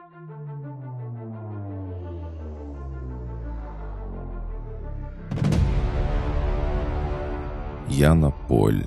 Яна Поль.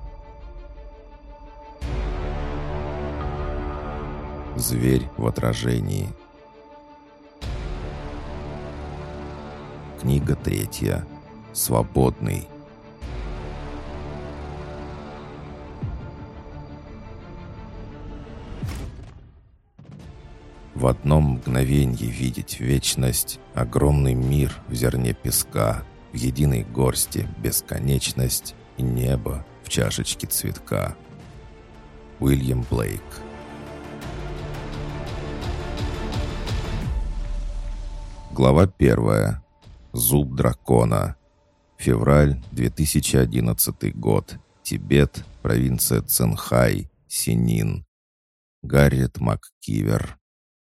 Зверь в отражении. Книга 3. Свободный. В одном мгновенье видеть вечность, огромный мир в зерне песка, в единой горсти бесконечность и небо в чашечке цветка. Уильям Блейк. Глава 1. Зуб дракона. Февраль 2011 год. Тибет, провинция Цинхай, Синин. Гарриет МакКивер.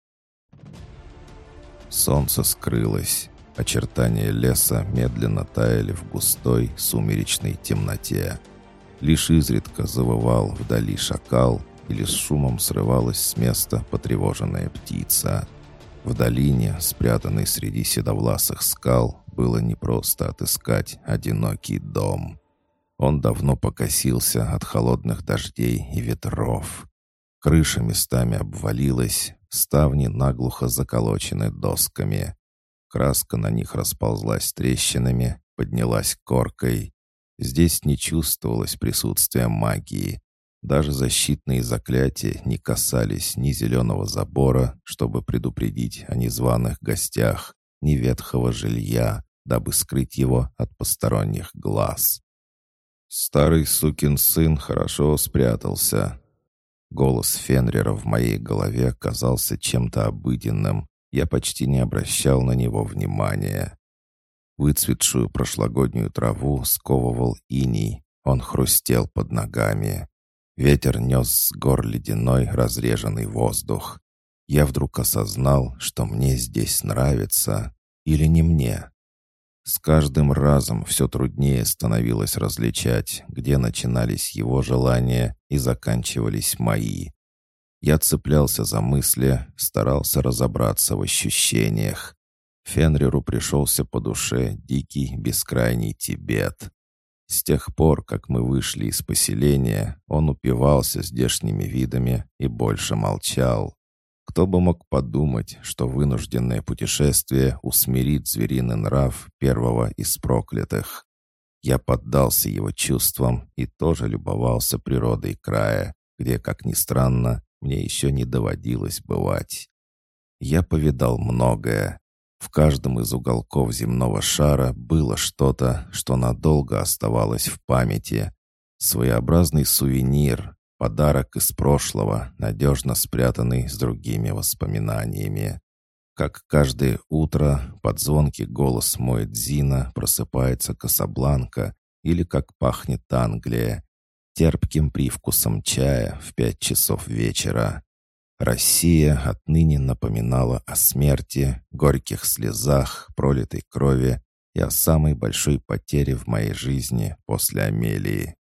Солнце скрылось. Очертания леса медленно таяли в густой сумеречной темноте. Лишь изредка завывал вдали шакал, или с шумом срывалась с места потревоженная птица. В долине, спрятанной среди седовласых скал, было непросто отыскать одинокий дом. Он давно покосился от холодных дождей и ветров. Крыша местами обвалилась, ставни наглухо заколочены досками. Краска на них расползлась трещинами, поднялась коркой. Здесь не чувствовалось присутствия магии. Даже защитные заклятия не касались ни зеленого забора, чтобы предупредить о незваных гостях, ни ветхого жилья, дабы скрыть его от посторонних глаз. «Старый сукин сын хорошо спрятался». Голос Фенрира в моей голове казался чем-то обыденным. Я почти не обращал на него внимания. Выцветшую прошлогоднюю траву сковывал иней. Он хрустел под ногами. Ветер нес с гор ледяной разреженный воздух. Я вдруг осознал, что мне здесь нравится или не мне. С каждым разом все труднее становилось различать, где начинались его желания и заканчивались мои. Я цеплялся за мысли, старался разобраться в ощущениях. Фенриру пришелся по душе дикий бескрайний Тибет. С тех пор, как мы вышли из поселения, он упивался здешними видами и больше молчал. Кто бы мог подумать, что вынужденное путешествие усмирит звериный нрав первого из проклятых. Я поддался его чувствам и тоже любовался природой края, где, как ни странно, мне еще не доводилось бывать. Я повидал многое. В каждом из уголков земного шара было что-то, что надолго оставалось в памяти. Своеобразный сувенир, подарок из прошлого, надежно спрятанный с другими воспоминаниями. Как каждое утро под звонкий голос Муэдзина просыпается Касабланка, или как пахнет Англия, терпким привкусом чая в 5 часов вечера. Россия отныне напоминала о смерти, горьких слезах, пролитой крови и о самой большой потере в моей жизни после Амелии.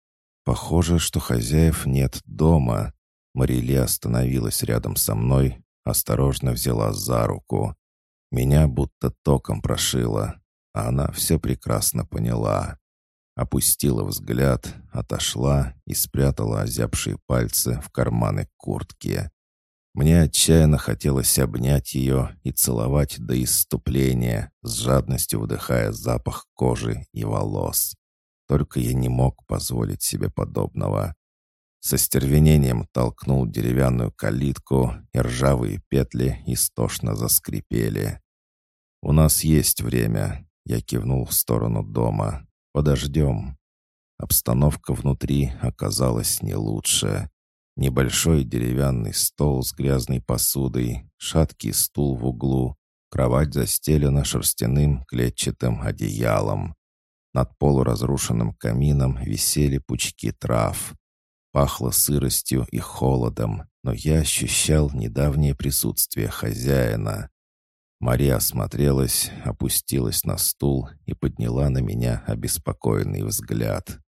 Похоже, что хозяев нет дома. Марили остановилась рядом со мной, осторожно взяла за руку. Меня будто током прошило, а она все прекрасно поняла. Опустила взгляд, отошла и спрятала озябшие пальцы в карманы куртки. Мне отчаянно хотелось обнять ее и целовать до исступления, с жадностью вдыхая запах кожи и волос. Только я не мог позволить себе подобного. Со стервенением толкнул деревянную калитку, и ржавые петли истошно заскрипели. «У нас есть время», — я кивнул в сторону дома. «Подождем». Обстановка внутри оказалась не лучше. Небольшой деревянный стол с грязной посудой, шаткий стул в углу, кровать застелена шерстяным клетчатым одеялом. Над полуразрушенным камином висели пучки трав. Пахло сыростью и холодом, но я ощущал недавнее присутствие хозяина. Мария осмотрелась, опустилась на стул и подняла на меня обеспокоенный взгляд.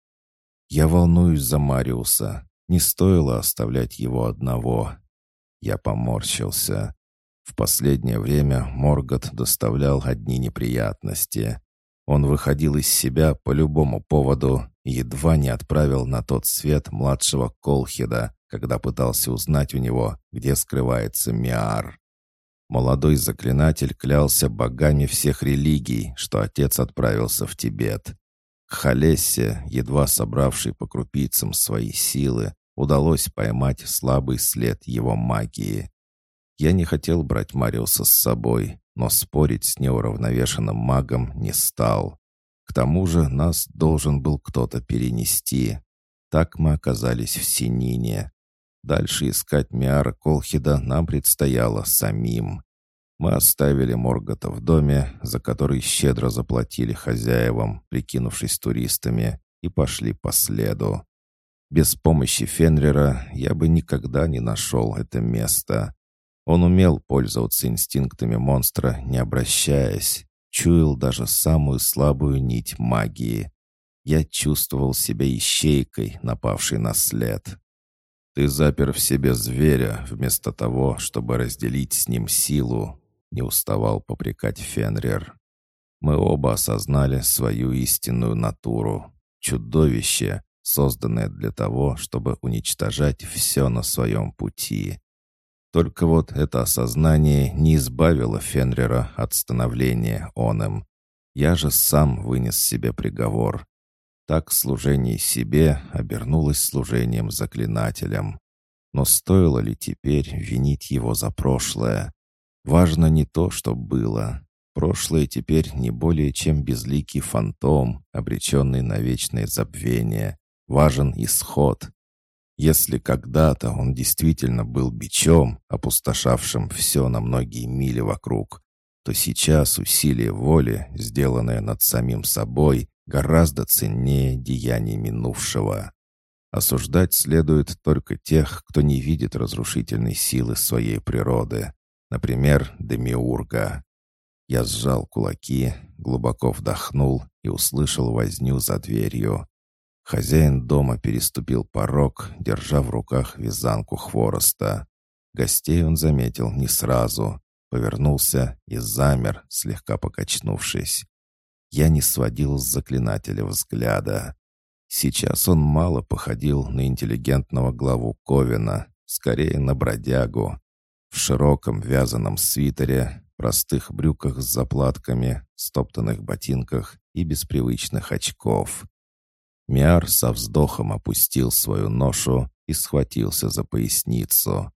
«Я волнуюсь за Мариуса. Не стоило оставлять его одного». Я поморщился. В последнее время Моргот доставлял одни неприятности. Он выходил из себя по любому поводу и едва не отправил на тот свет младшего Колхеда, когда пытался узнать у него, где скрывается Миар. Молодой заклинатель клялся богами всех религий, что отец отправился в Тибет. К Халессе, едва собравшей по крупицам свои силы, удалось поймать слабый след его магии. Я не хотел брать Мариуса с собой, но спорить с неуравновешенным магом не стал. К тому же нас должен был кто-то перенести. Так мы оказались в Синине. Дальше искать Миара Колхеда нам предстояло самим. Мы оставили Моргота в доме, за который щедро заплатили хозяевам, прикинувшись туристами, и пошли по следу. Без помощи Фенрира я бы никогда не нашел это место. Он умел пользоваться инстинктами монстра, не обращаясь, чуял даже самую слабую нить магии. Я чувствовал себя ищейкой, напавшей на след. «Ты запер в себе зверя, вместо того, чтобы разделить с ним силу», — не уставал попрекать Фенрир. Мы оба осознали свою истинную натуру. Чудовище, созданное для того, чтобы уничтожать все на своем пути. Только вот это осознание не избавило Фенрира от становления оным. Я же сам вынес себе приговор. Так служение себе обернулось служением заклинателям. Но стоило ли теперь винить его за прошлое? Важно не то, что было. Прошлое теперь не более чем безликий фантом, обреченный на вечное забвение. Важен исход. Если когда-то он действительно был бичом, опустошавшим все на многие мили вокруг, то сейчас усилие воли, сделанное над самим собой, гораздо ценнее деяний минувшего. Осуждать следует только тех, кто не видит разрушительной силы своей природы. Например, Демиурга. Я сжал кулаки, глубоко вдохнул и услышал возню за дверью. Хозяин дома переступил порог, держа в руках вязанку хвороста. Гостей он заметил не сразу, повернулся и замер, слегка покачнувшись. Я не сводил с заклинателя взгляда. Сейчас он мало походил на интеллигентного главу Ковена, скорее на бродягу. В широком вязаном свитере, простых брюках с заплатками, стоптанных ботинках и без привычных очков. Миар со вздохом опустил свою ношу и схватился за поясницу.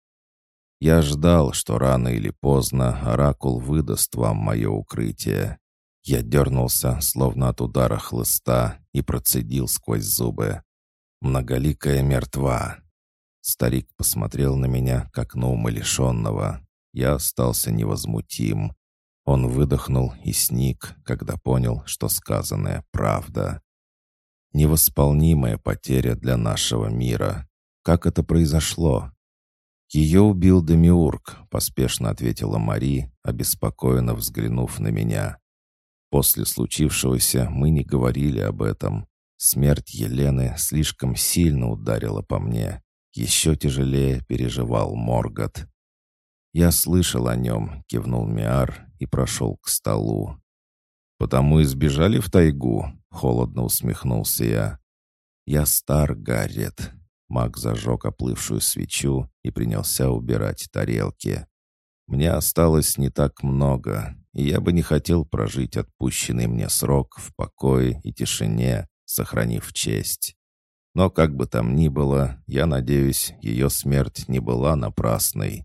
«Я ждал, что рано или поздно оракул выдаст вам мое укрытие». Я дернулся, словно от удара хлыста, и процедил сквозь зубы. «Многоликая мертва». Старик посмотрел на меня, как на умалишенного. Я остался невозмутим. Он выдохнул и сник, когда понял, что сказанное правда. Невосполнимая потеря для нашего мира. Как это произошло? Ее убил Демиург, поспешно ответила Мари, обеспокоенно взглянув на меня. После случившегося мы не говорили об этом. Смерть Елены слишком сильно ударила по мне. Еще тяжелее переживал Моргот. «Я слышал о нем», — кивнул Миар и прошел к столу. «Потому и сбежали в тайгу?» — холодно усмехнулся я. «Я стар, Гаррет». Маг зажег оплывшую свечу и принялся убирать тарелки. «Мне осталось не так много, и я бы не хотел прожить отпущенный мне срок в покое и тишине, сохранив честь. Но как бы там ни было, я надеюсь, ее смерть не была напрасной.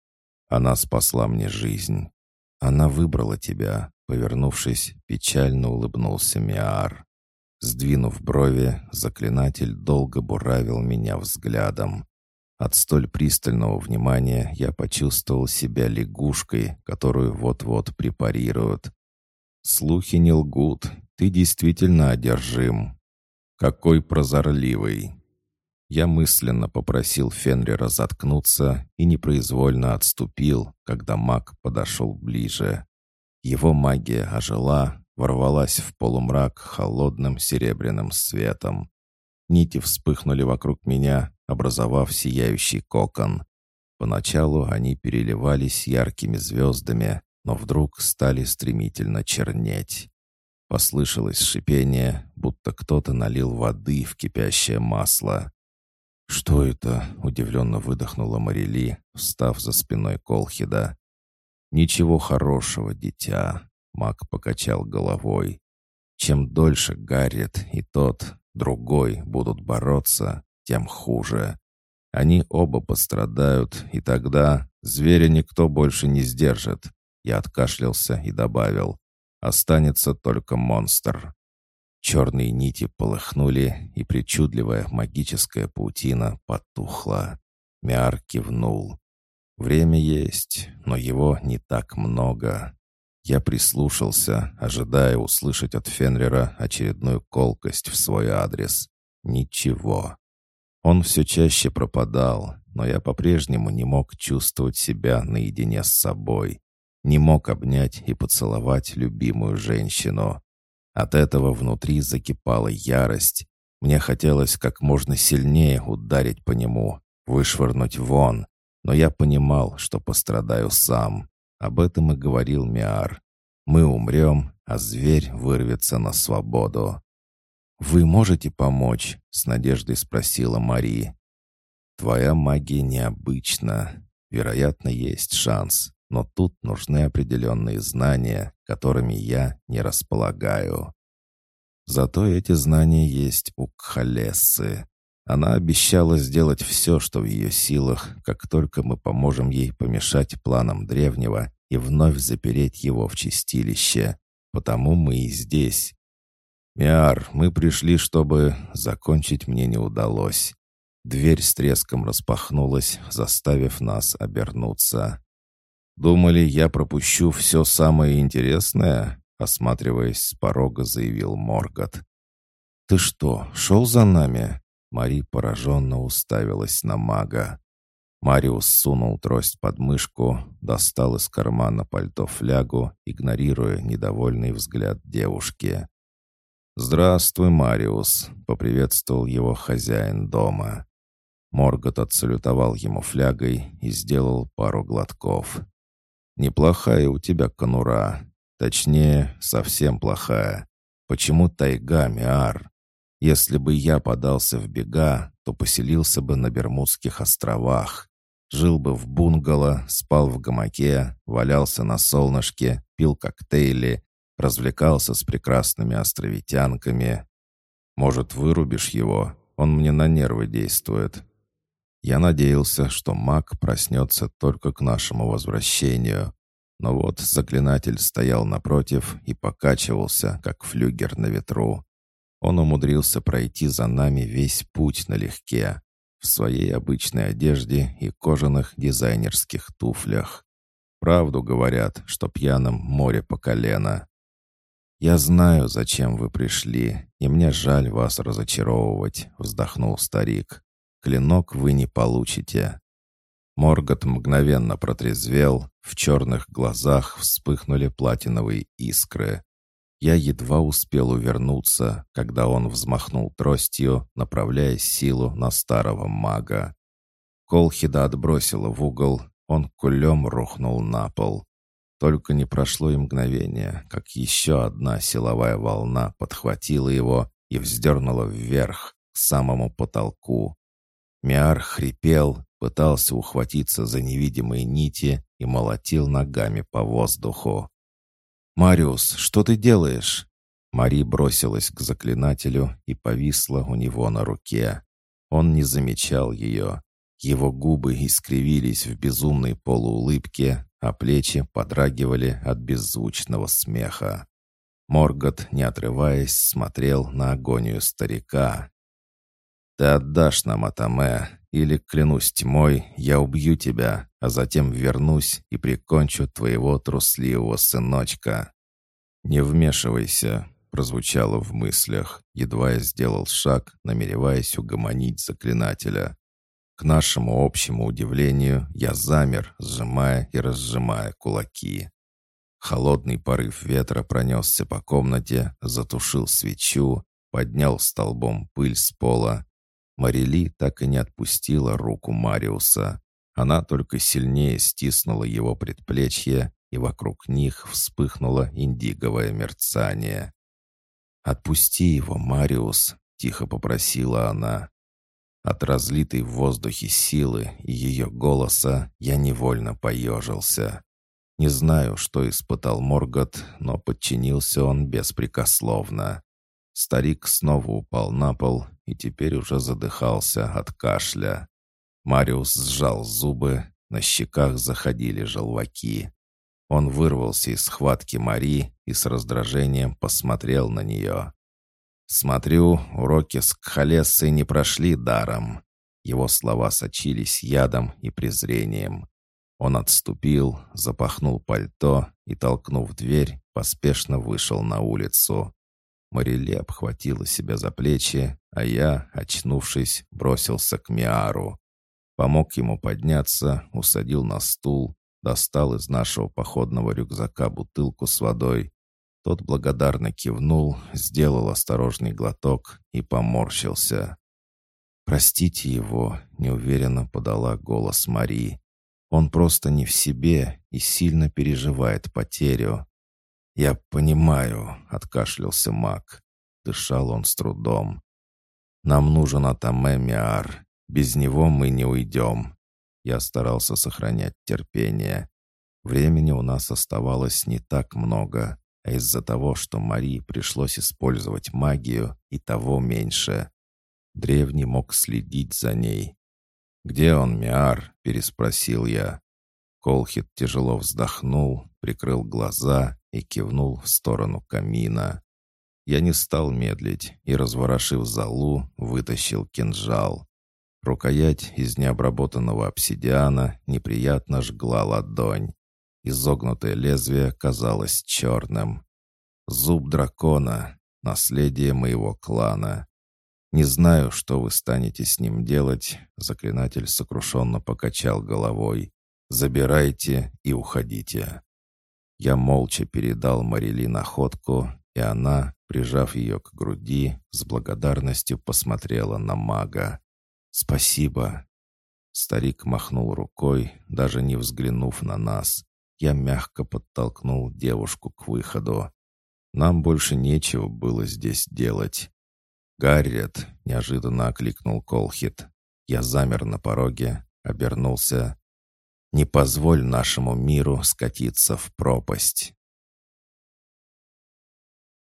Она спасла мне жизнь. Она выбрала тебя». Повернувшись, печально улыбнулся Миар. Сдвинув брови, заклинатель долго буравил меня взглядом. От столь пристального внимания я почувствовал себя лягушкой, которую вот-вот препарируют. «Слухи не лгут, ты действительно одержим». «Какой прозорливый!» Я мысленно попросил Фенрира заткнуться и непроизвольно отступил, когда маг подошел ближе. Его магия ожила, ворвалась в полумрак холодным серебряным светом. Нити вспыхнули вокруг меня, образовав сияющий кокон. Поначалу они переливались яркими звездами, но вдруг стали стремительно чернеть. Послышалось шипение, будто кто-то налил воды в кипящее масло. «Что это?» — удивленно выдохнула Марили, встав за спиной Колхида. «Ничего хорошего, дитя», — маг покачал головой. «Чем дольше Гаррет и тот, другой будут бороться, тем хуже. Они оба пострадают, и тогда зверя никто больше не сдержит». Я откашлялся и добавил: «Останется только монстр». Черные нити полыхнули, и причудливая магическая паутина потухла. Миар кивнул. «Время есть, но его не так много». Я прислушался, ожидая услышать от Фенрира очередную колкость в свой адрес. Ничего. Он все чаще пропадал, но я по-прежнему не мог чувствовать себя наедине с собой. Не мог обнять и поцеловать любимую женщину. От этого внутри закипала ярость. Мне хотелось как можно сильнее ударить по нему, вышвырнуть вон. Но я понимал, что пострадаю сам. Об этом и говорил Миар. Мы умрем, а зверь вырвется на свободу. «Вы можете помочь?» — с надеждой спросила Мари. «Твоя магия необычна. Вероятно, есть шанс, но тут нужны определенные знания, которыми я не располагаю. Зато эти знания есть у Кхалессы. Она обещала сделать все, что в ее силах, как только мы поможем ей помешать планам древнего и вновь запереть его в чистилище. Потому мы и здесь. Миар, мы пришли, чтобы... Закончить мне не удалось. Дверь с треском распахнулась, заставив нас обернуться. «Думали, я пропущу все самое интересное?» Осматриваясь с порога, заявил Моргот. «Ты что, шел за нами?» Мари пораженно уставилась на мага. Мариус сунул трость под мышку, достал из кармана пальто флягу, игнорируя недовольный взгляд девушки. «Здравствуй, Мариус», — поприветствовал его хозяин дома. Моргот отсалютовал ему флягой и сделал пару глотков. «Неплохая у тебя конура. Точнее, совсем плохая. Почему тайга, Миар? Если бы я подался в бега, то поселился бы на Бермудских островах. Жил бы в бунгало, спал в гамаке, валялся на солнышке, пил коктейли, развлекался с прекрасными островитянками. Может, вырубишь его? Он мне на нервы действует». Я надеялся, что маг проснется только к нашему возвращению. Но вот заклинатель стоял напротив и покачивался, как флюгер на ветру. Он умудрился пройти за нами весь путь налегке, в своей обычной одежде и кожаных дизайнерских туфлях. Правду говорят, что пьяным море по колено. «Я знаю, зачем вы пришли, и мне жаль вас разочаровывать», — вздохнул старик. «Клинок вы не получите». Моргот мгновенно протрезвел, в черных глазах вспыхнули платиновые искры. Я едва успел увернуться, когда он взмахнул тростью, направляя силу на старого мага. Колхида отбросило в угол, он кулем рухнул на пол. Только не прошло и мгновение, как еще одна силовая волна подхватила его и вздернула вверх, к самому потолку. Миар хрипел, пытался ухватиться за невидимые нити и молотил ногами по воздуху. «Мариус, что ты делаешь?» Мари бросилась к заклинателю и повисла у него на руке. Он не замечал ее. Его губы искривились в безумной полуулыбке, а плечи подрагивали от беззвучного смеха. Моргот, не отрываясь, смотрел на агонию старика. «Ты отдашь нам Атаме, или, клянусь тьмой, я убью тебя, а затем вернусь и прикончу твоего трусливого сыночка». «Не вмешивайся», — прозвучало в мыслях, едва я сделал шаг, намереваясь угомонить заклинателя. К нашему общему удивлению, я замер, сжимая и разжимая кулаки. Холодный порыв ветра пронесся по комнате, затушил свечу, поднял столбом пыль с пола. Марили так и не отпустила руку Мариуса. Она только сильнее стиснула его предплечье, и вокруг них вспыхнуло индиговое мерцание. «Отпусти его, Мариус», — тихо попросила она. От разлитой в воздухе силы и ее голоса я невольно поежился. Не знаю, что испытал Моргот, но подчинился он беспрекословно. Старик снова упал на пол и теперь уже задыхался от кашля. Мариус сжал зубы, на щеках заходили желваки. Он вырвался из схватки Мари и с раздражением посмотрел на нее. «Смотрю, уроки с Кхалессой не прошли даром». Его слова сочились ядом и презрением. Он отступил, запахнул пальто и, толкнув дверь, поспешно вышел на улицу. Мариле обхватила себя за плечи, а я, очнувшись, бросился к Миару. Помог ему подняться, усадил на стул, достал из нашего походного рюкзака бутылку с водой. Тот благодарно кивнул, сделал осторожный глоток и поморщился. «Простите его», — неуверенно подала голос Мари. «Он просто не в себе и сильно переживает потерю». «Я понимаю», — откашлялся маг. Дышал он с трудом. «Нам нужен Атаме, Миар. Без него мы не уйдем». Я старался сохранять терпение. Времени у нас оставалось не так много, а из-за того, что Мари пришлось использовать магию, и того меньше. Древний мог следить за ней. «Где он, Миар?» — переспросил я. Колхид тяжело вздохнул, прикрыл глаза и кивнул в сторону камина. Я не стал медлить и, разворошив золу, вытащил кинжал. Рукоять из необработанного обсидиана неприятно жгла ладонь. Изогнутое лезвие казалось черным. Зуб дракона — наследие моего клана. «Не знаю, что вы станете с ним делать», — заклинатель сокрушенно покачал головой. «Забирайте и уходите». Я молча передал Марили находку, и она, прижав ее к груди, с благодарностью посмотрела на мага. «Спасибо». Старик махнул рукой, даже не взглянув на нас. Я мягко подтолкнул девушку к выходу. Нам больше нечего было здесь делать. «Гарриет!» — неожиданно окликнул Колхид. Я замер на пороге, обернулся. «Не позволь нашему миру скатиться в пропасть».